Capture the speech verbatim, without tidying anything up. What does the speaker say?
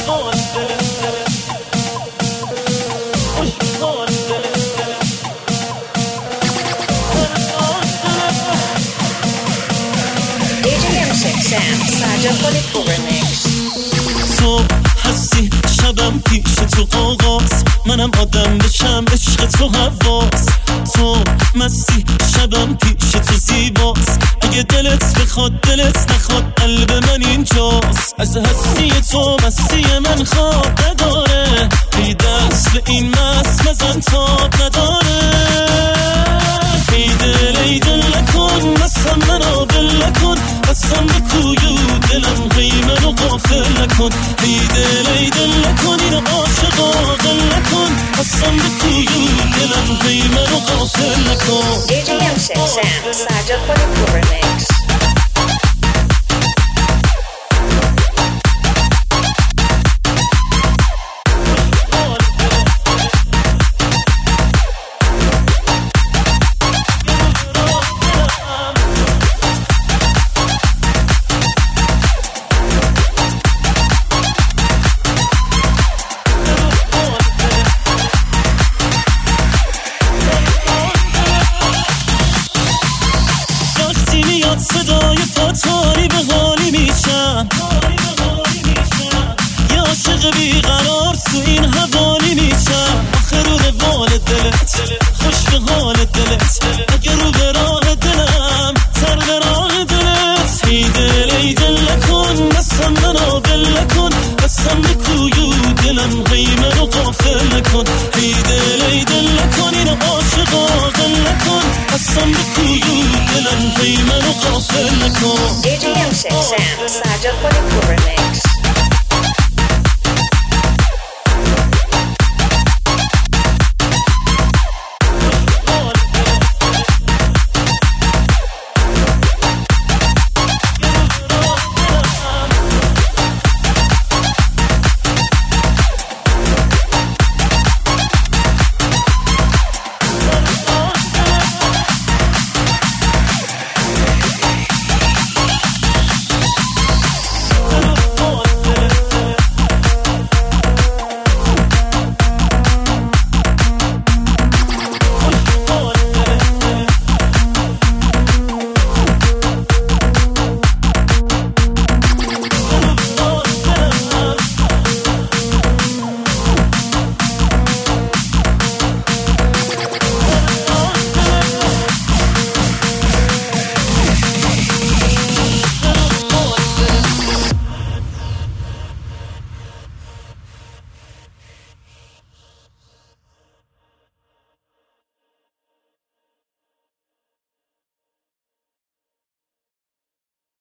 تو هستی شبم پیش تو آغاز، منم آدم بشم عشق تو حواس. تو مستی شبم پیش تو زیباست، اگه دلت بخواد دلت نخواد قلب من اینجاست. از هستی تو مستی من خواب نداره، ای دست به این مست مزن تاب نداره. ای دل ای دل نکن مستم منو بل نکن، بستم به کویو دلم غی منو غافل نکن. ای دل ای دل نکن اینو عاشقا غل نکن، بستم به کویو دلم غی منو غافل نکن. دی جی ام six Sam سجاد خودی remix. صدای پاتاری به حالی میشم، یه عاشق بیقرار تو این حوالی میشم. آخه رو روال دلت خوش به حال دلت، اگه رو به راه دلم سر به راه دلت. ای دل ای دل نکن بستم منو بل نکن، بستم به کویو دلم غی منو غافل نکن. ای دل ای دل نکن اینو عاشقا غل نکن، بستم به کویو دلم غی منو غافل نکن. دی جی ام six Sam سجاد خودی remix.